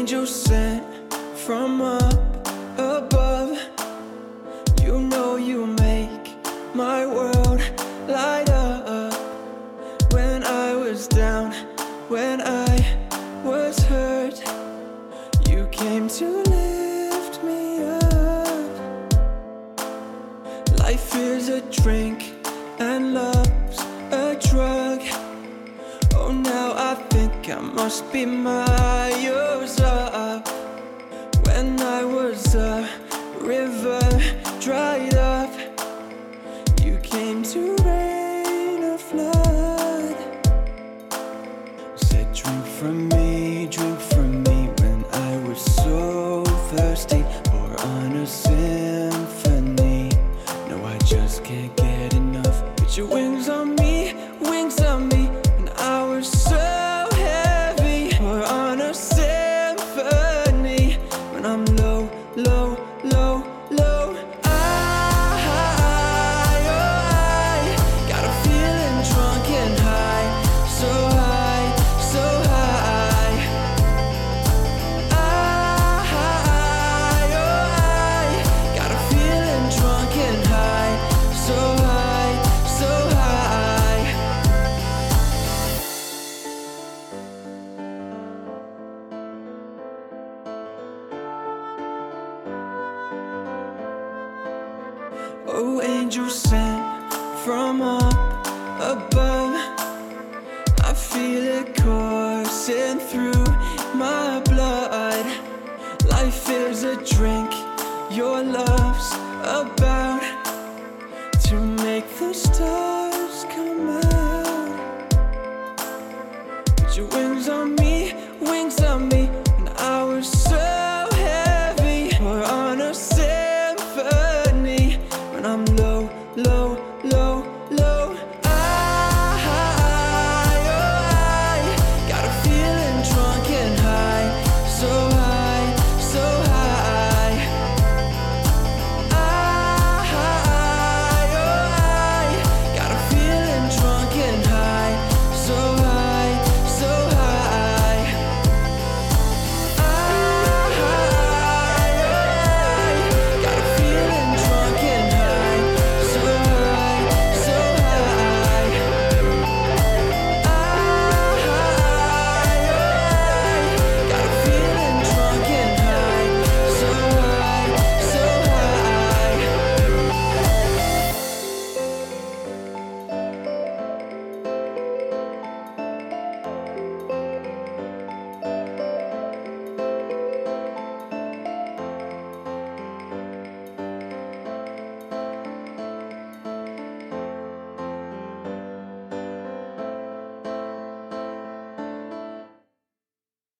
angel sent from up above. You know you make my world light up. When I was down, when I was hurt, you came to lift me up. Life is a drink and love's a drug. Oh, now I think I must be miles up. When I was a river dried up, you came to rain a flood. Said drink from me when I was so thirsty. Pour on a symphony. No, I just can't get enough. Put your wings on me, and I was so heavy. Pour on a symphony when I'm low, low, low, low. I got a feeling drunk and high, so high, so high. I got a feeling drunk and high, so high, so high. Oh, angel sent from up above. I feel it coursing through my blood. Life is a drink, your love